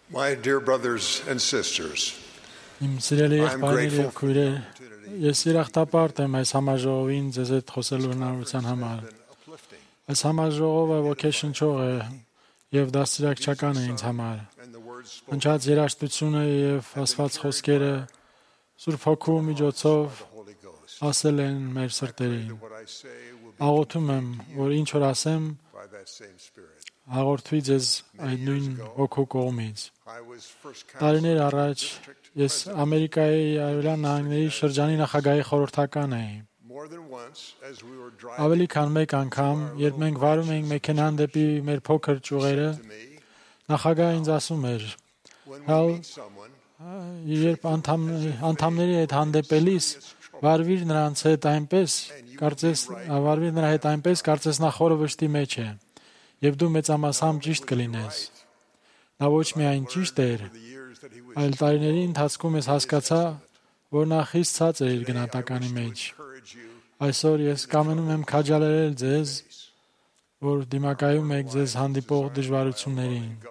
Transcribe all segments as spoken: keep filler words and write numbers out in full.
My dear brothers and sisters, Իմ սիրելի I'm եղբայրներ grateful եւ for քույրեր, the opportunity. ես երախտապարտ եմ այս համաժողովին ձեզ հետ խոսելու հնարավորության համար։ Been uplifting, Այս համաժողովը ոգեշնչող է եւ դաստիարակչական է ինձ համար։ and the words spoken Հնչած երաժշտությունը եւ ասված խոսքերը Սուրբ Հոգու միջոցով by the Holy Ghost. ասել են մեր սրտերին։ That what I say will be Աղոթում եմ, որ ինչ որ ասեմ, by that same Spirit. հաղորդվի ձեզ այդ նույն Հոգու կողմից։ I was first Տարիներ counselor առաջ district ես Ամերիկայի Արևելյան նահանգների շրջանի նախագահի խորհրդական էի։ more than once as we were driving Ավելի քան մեկ անգամ, երբ մենք վարում էինք մեքենան դեպի մեր փոքր ճյուղերը, to me, նախագահը ինձ ասում էր. when Հալ- we meet someone, Երբ անդամ, անդամների հետ հանդեպելիս վարվիր նրանց հետ այնպես, կարծես վարվիր նրա հետ այնպես, կարծես նա խորը վշտի մեջ է, եւ դու մեծամասամբ ճիշտ կլինես։ Նա ոչ միայն ճիշտ էր, the years that he was այլ տարիների ընթացքում ես հասկացա, որ նա խիստ ցած էր իր գնահատականի մեջ։ encourage you Այսօր ես կամենում եմ քաջալերել ձեզ, որ դիմակայում եք ձեզ հանդիպող դժվարություններին։ God.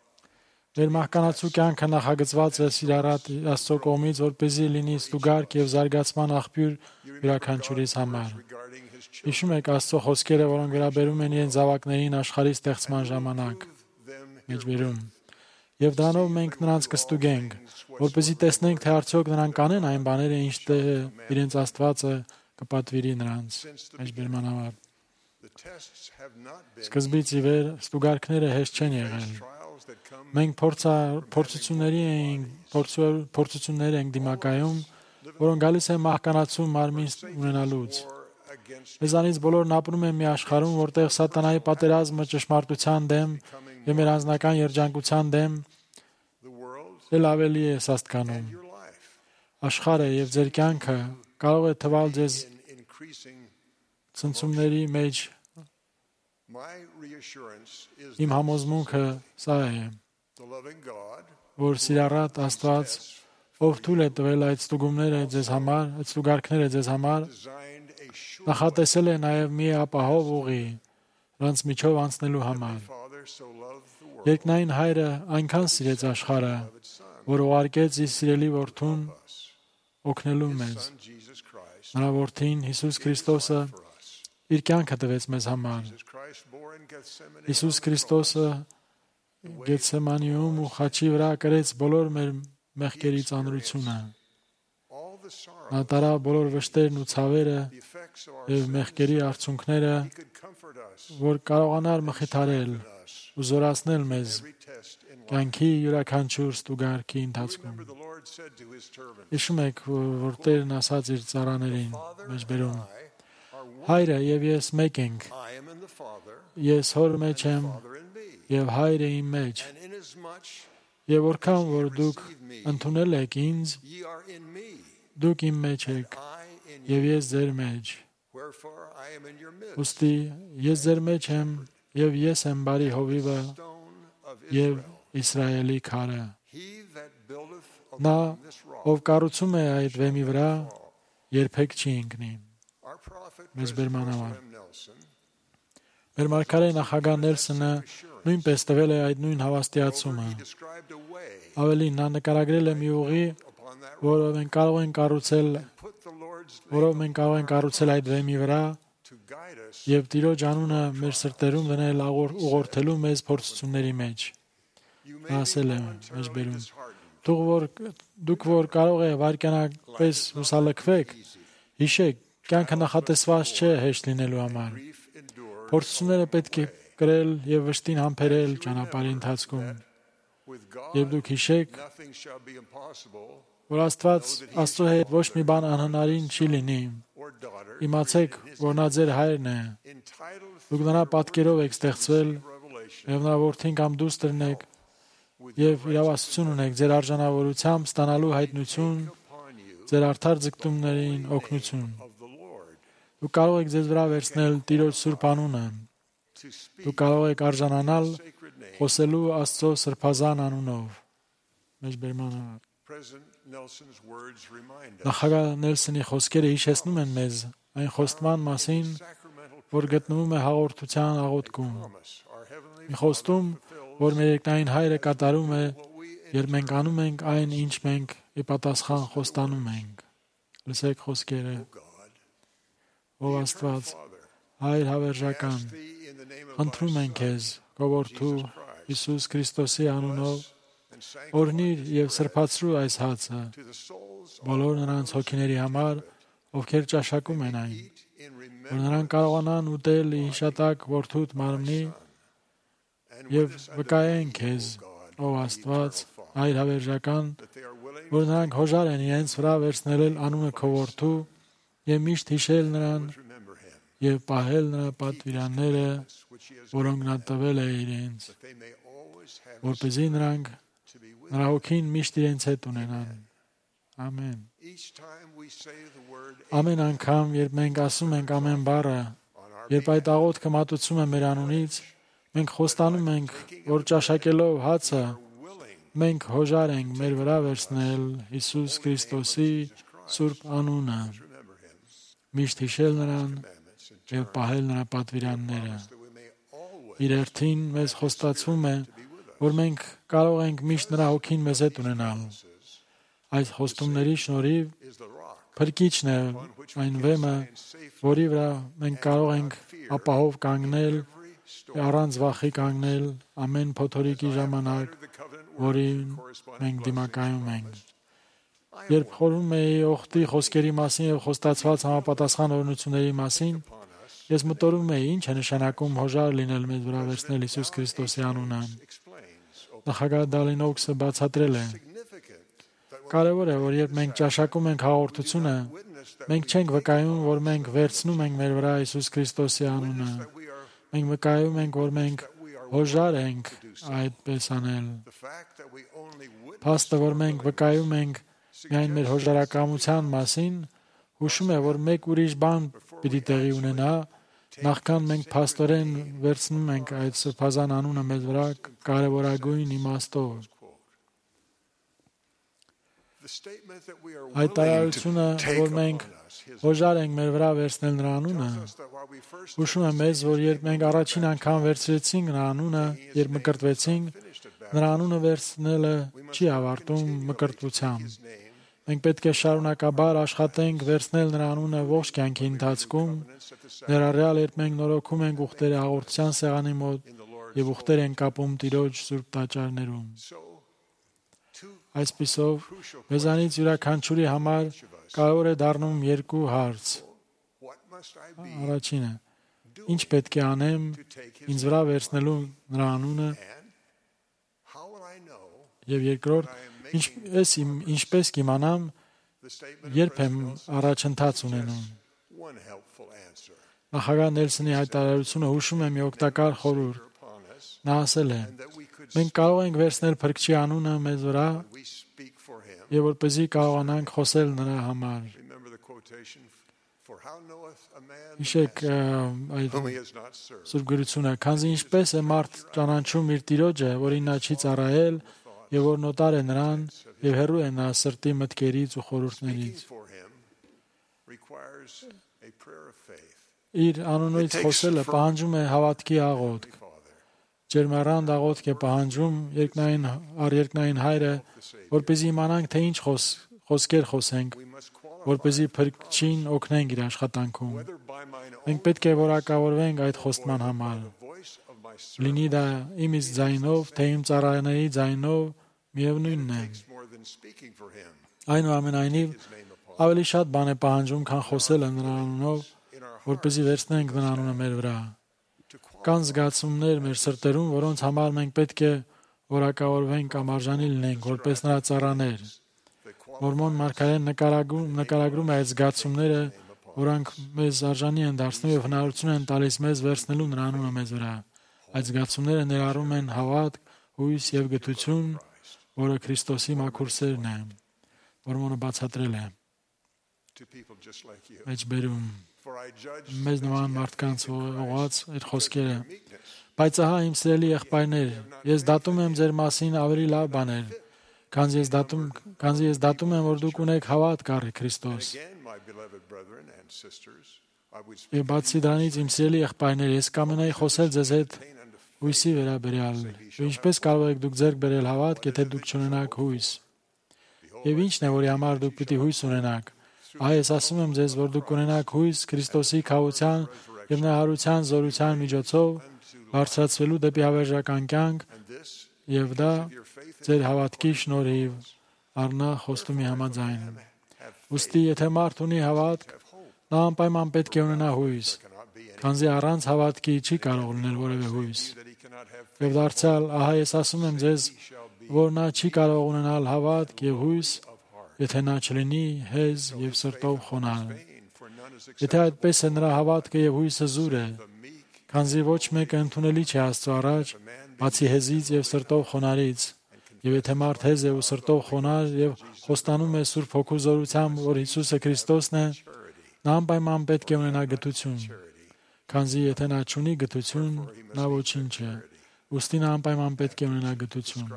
Մեր մահկանացու կյանքը նախագծված է Սիրառատ Աստծո կողմից, որպեսզի լինի ստուգարք եւ զարգացման աղբյուր յուրաքանչյուրիս համար։ Regarding his children, Հիշում եք Աստծո խոսքերը, որոնք վերաբերում են իրեն զավակներին աշխարհի ստեղծման ժամանակ։ them Մեջբերում։ Եվ դրանով մենք նրանց կստուգենք, որպեսզի տեսնենք, թե արդյոք նրանք կանեն այն բաները, ինչ թե իրենց Աստվածը կպատվիրի նրանց։ Մեջբերման համար։ the tests have not been Սկզբից ի վեր ստուգարքները հեշտ չեն եղել։ trials that come Մենք փորձա փորձությունների ենք, փորձու- փորձություններ ենք դիմակայում, որոնք գալիս են մահկանացու մարմին ունենալուց։ war against Մեզանից բոլորն ապրում են մի աշխարհում, որտեղ սատանայի պատերազմը ճշմարտության դեմ եւ մեր անձնական երջանկության դեմ the world էլ ավելի է սաստկանում։ your life Աշխարհը եւ ձեր կյանքը կարող է թվալ ձեզ in increasing. ցնցումների մեջ։ My reassurance is Իմ համոզմունքը սա է, the loving God որ Սիրառատ Աստված, ով թույլ է տվել այդ ստուգումները ձեզ համար, այդ ստուգարքները ձեզ համար, designed a sure նախատեսել է նաև մի ապահով ուղի նրանց միջով անցնելու համար։ Father so loved the world Երկնային Հայրը այնքան սիրեց աշխարհը, որ ուղարկեց իր սիրելի որդուն օգնելու մեզ։ Son Jesus Christ Նրա որդին Հիսուս Քրիստոսը for us. իր կյանքը տվեց մեզ համար։ Jesus Christ bore in Gethsemane Հիսուս Քրիստոսը Գեթսեմանիում ու խաչի վրա կրեց բոլոր մեր մեղքերի ծանրությունը։ all the sorrow, Նա տարավ բոլոր վշտերն ու ցավերը the effects of our եւ sins. մեղքերի արդյունքները, He could comfort us որ կարողանար մխիթարել us ու զորացնել մեզ every test in life. կյանքի յուրաքանչյուր ստուգարքի ընթացքում։ Remember the Lord said to his servants, Հիշում եք, որ Տերն ասաց իր ծառաներին Father մեջ and բերում. I are one. Հայրը եւ ես մեկ ենք, I am in the Father, ես հոր մեջ եմ Father in me. եւ հայրը իմ մեջ, And inasmuch եւ որքան որ դուք ընդունել եք ինձ, ye are in me, դուք իմ մեջ եք I in you. եւ ես ձեր մեջ։ Wherefore I am in your midst, Ոստի ես ձեր մեջ եմ եւ ես եմ բարի հովիվը stone of եւ Israel. Իսրայելի քարը։ He that buildeth Նա, upon this rock. ով կառուցում է այդ վեմի վրա, երբեք չի ընկնի։ Our prophet, Մեծ President բերմանավար։ M. Nelson, Մեր մարգարե նախագահ Նելսոնը նույնպես տվել է այդ նույն հավաստիացումը։ he described a way Ավելին, նա նկարագրել է մի ուղի, upon that rock. որով մենք կարող ենք կառուցել, Put the Lord's որով name մենք կարող ենք կառուցել այդ վեմի վրա to guide us. եւ Տիրոջ անունը մեր սրտերում դնել աղոր- ուղղորդելու մեզ փորձությունների մեջ։ You Նա may ասել be է մեջ voluntarily բերում. disheartened. Դուք որ դուք որ կարող է վարքյանապես հուսալքվեք, հիշեք, կյանքը նախատեսված չէ հեշտ լինելու համար։ Grief endured Փորձությունները պետք է կրել եւ վշտին համբերել ճանապարհի ընթացքում։ with God. Եվ դուք հիշեք, Nothing shall be impossible, որ Աստված Աստծո հետ ոչ մի բան անհնարին չի լինի։ or daughter, Իմացեք, որ նա ձեր հայրն է։ entitled Դուք նրա պատկերով եք ստեղծվել revelation եւ նրա որդին կամ դուստրն եք with եւ իրավասություն ունեք ձեր արժանավորությամբ ստանալու հայտնություն, upon you ձեր արդար ձգտումներին օգնություն։ of the Lord Դուք կարող եք ձեզ վրա վերցնել Տիրոջ Սուրբ անունը։ to speak Դուք կարող եք արժանանալ sacred name. խոսելու Աստծո սրբազան անունով։ Մեջբերմանը President Nelson's words remind us Նախագահ Նելսոնի խոսքերը հիշեցնում են մեզ այն խոստման մասին, sacramental որ գտնվում է հաղորդության աղոթքում։ promise. Our heavenly Մի խոստում, որ մեր երկնային Հայրը կատարում է what we երբ մենք անում ենք այն, ինչ մենք ի պատասխան խոստանում ենք։ Լսեք խոսքերը։ Ով Աստված, Հայր հավերժական, խնդրում ենք քեզ, քո որդու Հիսուս Քրիստոսի անունով, օրհնիր եւ սրբացրու այս հացը բոլոր նրանց հոգիների համար, ովքեր ճաշակում են այն, որ նրանք կարողանան ուտել հիշատակ որդուդ մարմնի եւ վկայեն քեզ, ով Աստված, Հայր հավերժական, որ նրանք հոժար են իրենց վրա վերցնել անունը քո որդու եւ միշտ հիշել նրան եւ պահել նրա պատվիրանները, որոնք նա տվել է իրենց, որպեսզի նրանք նրա հոգին միշտ իրենց հետ ունենան։ Ամեն։ Ամեն անգամ, երբ մենք ասում ենք ամեն բառը, երբ այդ աղոթքը մատուցում է մեր անունից, մենք խոստանում ենք, որ ճաշակելով հացը, մենք հոժար ենք մեր վրա վերցնել Հիսուս Քրիստոսի սուրբ անունը, միշտ հիշել նրան եւ պահել նրա պատվիրանները։ Իր հերթին մեզ խոստացում է, որ մենք կարող ենք միշտ նրա հոգին մեզ հետ ունենալ։ Այս խոստումների շնորհիվ փրկիչն է այն վեմը, որի վրա մենք կարող ենք ապահով կանգնել, առանց վախի կանգնել ամեն փոթորիկի ժամանակ, որին մենք դիմակայում ենք։ Երբ խորհում էի օխտի խոսքերի մասին եւ խոստացված համապատասխան օրհնությունների մասին, ես մտորում էի, ինչ է նշանակում հոժար լինել մեզ վրա վերցնել Հիսուս Քրիստոսի անունը։ Նախագահ Դալինոքսը բացատրել է. կարևոր է, որ երբ մենք ճաշակում ենք հաղորդությունը, մենք չենք վկայում, որ մենք վերցնում ենք մեր վրա Հիսուս Քրիստոսի անունը։ Մենք վկայում ենք, որ մենք հոժար ենք այդպես անել։ Փաստը, որ մենք վկայում ենք միայն մեր հոժարակամության մասին, հուշում է, որ մեկ ուրիշ բան պիտի տեղի ունենա, նախքան մենք փաստորեն վերցնում ենք այդ սրբազան անունը մեզ վրա կարևորագույն իմաստով։ Հայտարարությունը, որ մենք հոժար ենք մեր վրա վերցնել նրա անունը, հուշում է մեզ, որ երբ մենք առաջին անգամ վերցրեցինք նրա անունը, երբ մկրտվեցինք, նրա անունը վերցնելը չի ավարտում մկրտությամբ։ Մենք պետք է շարունակաբար աշխատենք վերցնել նրա անունը ողջ կյանքի ընթացքում, ներառյալ երբ մենք նորոգում ենք ուխտերը հաղորդության սեղանի մոտ եւ ուխտեր ենք կապում Տիրոջ սուրբ տաճարներում։ Այսպիսով, մեզանից յուրաքանչյուրի համար կարող է դառնում երկու հարց։ Առաջինը. ինչ պետք է անեմ ինձ վրա վերցնելու նրա անունը, եւ երկրորդ, ինչպես ինչպես կիմանամ, երբ եմ առաջընթաց ունենում։ Նախագահ Նելսոնի հայտարարությունը հուշում է մի օգտակար խորհուրդ։ Նա ասել է. մենք կարող ենք վերցնել Փրկչի անունը մեզ վրա, եւ որպեսզի կարողանանք խոսել նրա համար։ Հիշեք այդ սուրբ գրությունը, քանզի ինչպես է մարդ ճանաչում իր Տիրոջը, որին նա չի ծառայել, եւ որ նոտար է նրան, եւ հեռու է նա սրտի մտքերից ու խորհուրդներից։ Իր անունից խոսելը պահանջում է հավատքի աղոթք։ Ջերմեռանդ աղոթք է պահանջում երկնային առերկնային Հայրը, որպեսզի իմանանք, թե ինչ խոսքեր խոսենք, որպեսզի Փրկչին օգնենք իր աշխատանքում։ Մենք պետք է որակավորվենք այդ խոստման համար։ Լինի դա իմից ձայնով, թե իմ ծառաների ձայնով, միևնույնն է։ Այնուամենայնիվ, ավելի շատ բան է պահանջում, քան խոսելը նրա անունով, որպեսզի վերցնենք նրա անունը մեր վրա։ Կան զգացումներ մեր սրտերում, որոնց համար մենք պետք է որակավորվենք կամ արժանի լինենք, որպես նրա ծառաներ։ Մորմոն մարգարեն նկարագրում, նկարագրում է այդ զգացումները, որոնք մեզ արժանի են դարձնում եւ հնարավորություն են տալիս մեզ վերցնելու նրա անունը մեզ վրա։ Այդ զգացումները ներառում են հավատք, հույս եւ գթություն, որը Քրիստոսի մաքուր սերն է։ Մորմոնը բացատրել է. Մեջբերում մեզ նման մարդկանց ուղղված այդ խոսքերը։ Բայց ահա իմ սիրելի եղբայրներ, ես դատում եմ ձեր մասին ավելի լավ բաներ, քանզի ես դատում, քանզի ես դատում եմ, որ դուք ունեք հավատք առ Քրիստոս։ Եվ բացի դրանից, իմ սիրելի եղբայրներ, ես կամենայի խոսել ձեզ հետ հույսի վերաբերյալ։ Ինչպես կարող եք դուք ձեռք բերել հավատք, եթե դուք չունենաք հույս։ Եվ ի՞նչն է, որի համար դուք պիտի հույս ունենաք։ Այ ես ասում եմ ձեզ, որ դուք կունենաք հույս Քրիստոսի քավության եւ նրա հարության զորության միջոցով բարձրացվելու դեպի հավերժական կյանք, եւ դա ձեր հավատքի շնորհիվ առնա խոստումի համաձայն։ Ուստի եթե մարդ ունի հավատք, նա անպայման պետք է ունենա հույս, քանզի առանց հավատքի չի կարող լինել որևէ հույս։ Եվ դարձյալ, ահա ես ասում եմ ձեզ, որ նա չի կարող ունենալ հավատք եւ հույս, եթե նա չլինի հեզ եւ սրտով խոնարհ։ Եթե այդպես է, նրա հավատքը եւ հույսը զուր է, քանզի ոչ մեկը ընդունելի չէ Աստծո առաջ, բացի հեզից եւ սրտով խոնարհից։ Եվ եթե մարդ հեզ է ու սրտով խոնարհ եւ խոստանում է Սուրբ Հոգու զորությամբ, որ Հիսուսը Քրիստոսն է, նա անպայման պետք է ունենա գթություն, քանզի եթե նա չունի գթություն, նա ոչինչ է։ Ուստի նա անպայման պետք է ունենա գթություն։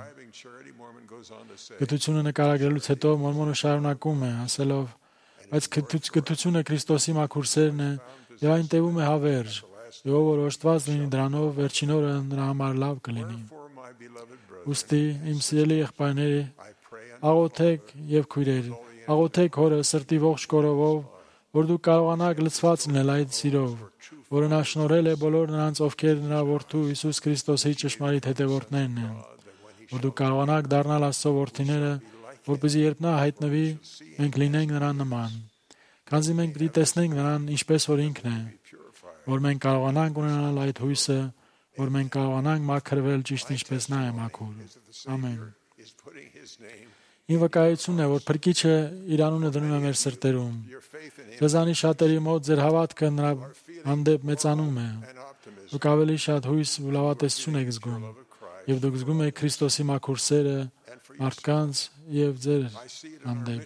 Գթությունը նկարագրելուց հետո Մորմոնը շարունակում է, ասելով. բայց գթությունը Քրիստոսի մաքուր սերն է եւ այն տևում է հավերժ, եւ ով որ օժտված լինի դրանով, վերջին օրը նրա համար լավ կլինի։ Ուստի իմ սիրելի եղբայրների, աղոթեք եւ քույրեր, աղոթեք Հորը սրտի ողջ կորովով, որ դուք կարողանաք լցված լինել այդ սիրով, որը նա շնորհել է բոլոր նրանց, ովքեր նրա որդու Հիսուս Քրիստոսի ճշմարիտ հետևորդներն են, որ դուք կարողանաք դառնալ Աստծո որդիները, որպեսզի երբ նա հայտնվի, մենք լինենք նրան նման։ Քանզի մենք պիտի տեսնենք նրան ինչպես որ ինքն է, որ մենք կարողանանք ունենալ այդ հույսը, որ մենք կարողանանք մաքրվել ճիշտ ինչպես նա է մաքուր։ Ամեն։ Իմ վկայությունն է, որ Փրկիչը իր անունը դնում է մեր սրտերում։ Ձեզանի շատերի մոտ ձեր հավատքը նրա հանդեպ մեծանում է։ Դուք ավելի շատ հույս ու լավատեսություն եք զգում, եւ դուք զգում եք Քրիստոսի մաքուր սերը մարդկանց եւ ձեր հանդեպ։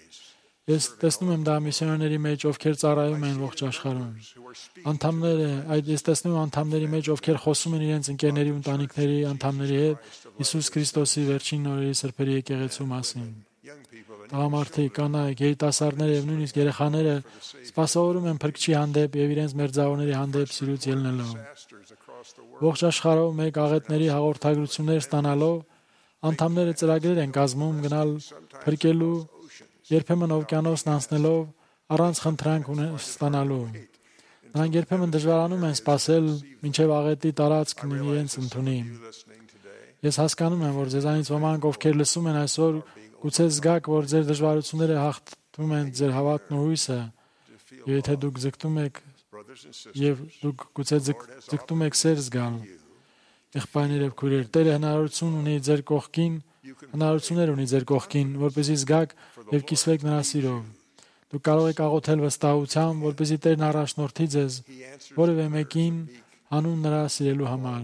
Ես տեսնում եմ դա միսիոներների մեջ, ովքեր ծառայում են ողջ աշխարհում։ Անդամները, այդ ես տեսնում եմ անդամների մեջ, ովքեր խոսում են իրենց ընկերների ու ընտանիքների անդամների հետ Հիսուս Քրիստոսի վերջին օրերի սրբերի եկեղեցու մասին։ Տղամարդիկ, կանայք, երիտասարդները եւ նույնիսկ երեխաները սպասավորում են Փրկչի հանդեպ եւ իրենց մերձավորների հանդեպ սիրուց ելնելով։ Ողջ աշխարհով մեկ աղետների հաղորդագրություններ ստանալով անդամները ծրագրեր են կազմում գնալ փրկելու, երբեմն օվկիանոսն անցնելով առանց խնդրանք ստանալու։ Նրանք երբեմն դժվարանում են սпасել, մինչև աղետի տարածքն իրենց ընդունի։ Ես հասկանում եմ, որ ձեզանից ոմանք, ովքեր լսում են այսօր, գուցե զգաք, որ ձեր դժվարությունները հաղթում են ձեր հավատն ու հույսը, եւ եթե դուք ձգտում եք եւ դուք գուցե ձգտում եք սեր զգալ, եղբայրներ եւ քույրեր, Տերը հնարավորություն ունի ձեր կողքին, հնարավորություններ ունի ձեր կողքին, որպեսզի զգաք եւ կիսվեք նրա սիրով։ Դուք կարող եք աղոթել վստահությամբ, որպեսզի Տերն առաջնորդի ձեզ որևէ մեկին հանուն նրա սիրելու համար։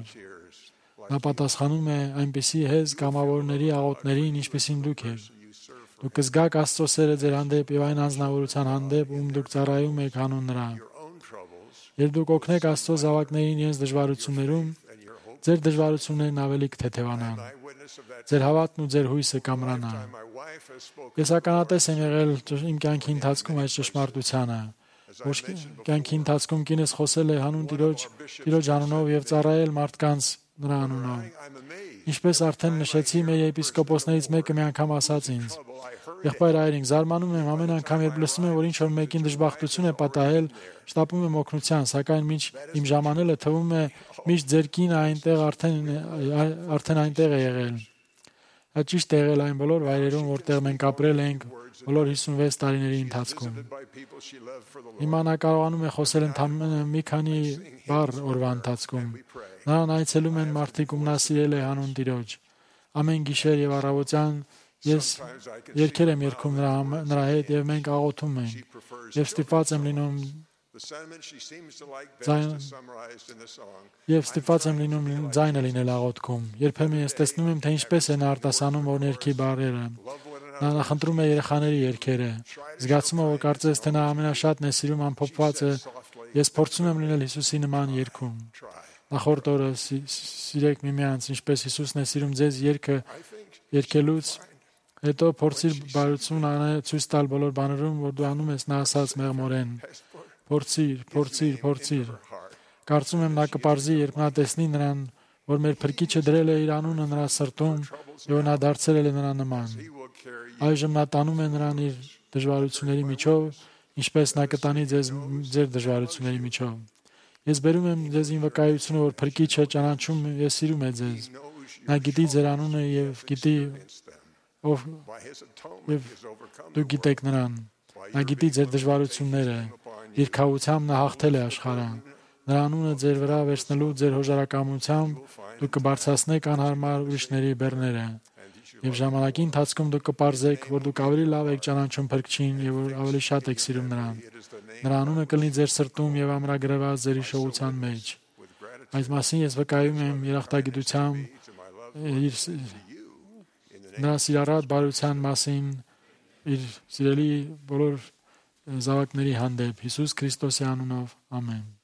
Նա պատասխանում է այնպիսի հեզ կամավորների աղոթներին, ինչպիսին դուք եք։ Դուք կզգաք Աստծո սերը ձեր հանդեպ եւ այն անձնավորության հանդեպ, ում դուք ծառայում եք հանուն նրա։ Երբ դուք օգնեք Աստծո զավակներին իրենց դժվարություններում, ձեր դժվարություններն ավելի կթեթևանան։ Ձեր հավատն ու ձեր հույսը կամրանա։ Ես ականատես եմ եղել իմ կյանքի ընթացքում այս ճշմարտությանը, որ կյանքի ընթացքում կինս խոսել է հանուն Տիրոջ, Տիրոջ անունով եւ ծառայել մարդկանց նրա անունով։ Ինչպես արդեն նշեցի, մեր եպիսկոպոսներից մեկը մի անգամ ասաց ինձ. «Եղբայր Այրինգ, զարմանում եմ ամեն անգամ, երբ լսում եմ, որ ինչ-որ մեկին դժբախտություն է պատահել, շտապում եմ օգնության, սակայն մինչ իմ ժամանելը թվում է միշտ ձեր կինը այնտեղ արդեն արդեն այնտեղ է եղել»։ Դա ճիշտ է եղել այն բոլոր վայրերում, որտեղ մենք ապրել ենք բոլոր հիսունվեց տարիների ընթացքում։ Հիմա նա կարողանում է խոսել ընդամենը մի քանի բառ օրվա ընթացքում։ Նրան այցելում են մարդիկ, ում նա սիրել է հանուն Տիրոջ։ Ամեն գիշեր եւ առավոտյան ես երգեր եմ երգում նրա, նրա հետ եւ մենք աղոթում ենք։ Եվ ստիպված եմ լինում Եվ ստիպված եմ լինում ձայնը լինել աղոթքում։ Երբեմն ես տեսնում եմ, թե ինչպես է նա արտասանում որ ներքի բառերը։ Նա նախընտրում է երեխաների երգերը։ Զգացում եմ, որ կարծես թե նա ամենաշատն է սիրում ամփոփված է։ Ես փորձում եմ լինել Հիսուսի նման երգում։ Նախորդ օրը սիրեք միմյանց, ինչպես Հիսուսն է սիրում ձեզ երգը երգելուց հետո փորձիր բարություն անել ցույց տալ բոլոր բաներում, որ դու անում ես, նա ասաց մեղմորեն։ Փորձիր, փորձիր, փորձիր։ Կարծում եմ նա կպարզի, երբ նա տեսնի նրան, որ մեր Փրկիչը դրել է իր անունը նրա սրտում եւ նա դարձել է նրա նման։ He will carry you. Այժմ նա տանում է նրան իր դժվարությունների միջով, ինչպես նա կտանի ձեզ ձեր դժվարությունների միջով։ Ես բերում եմ ձեզին վկայությունը, որ Փրկիչը ճանաչում եւ սիրում է ձեզ։ Knows you Նա գիտի ձեր անունը եւ գիտի against them. ով By his atonement, եւ he has overcome դու the գիտեք նրան։ Նա գիտի ձեր դժվարությունները։ Իր քավությամբ նա հաղթել է աշխարհը։ Նրա անունը ձեր վրա վերցնելու ձեր հոժարակամությամբ դուք կբարձրացնեք անհարմար ուրիշների բեռները։ Եվ ժամանակի ընթացքում դուք կպարզեք, որ դուք ավելի լավ եք ճանաչում Փրկչին եւ որ ավելի շատ եք սիրում նրան։ It is the name Նրա անունը կլինի ձեր սրտում եւ ամրագրված ձեր հիշողության մեջ։ with gratitude Այս մասին ես վկայում եմ երախտագիտությամբ to my love իր to you in the name նրա սիրառատ բարության մասին իր սիրելի բոլոր զավակների հանդեպ Հիսուս Քրիստոսի անունով ամեն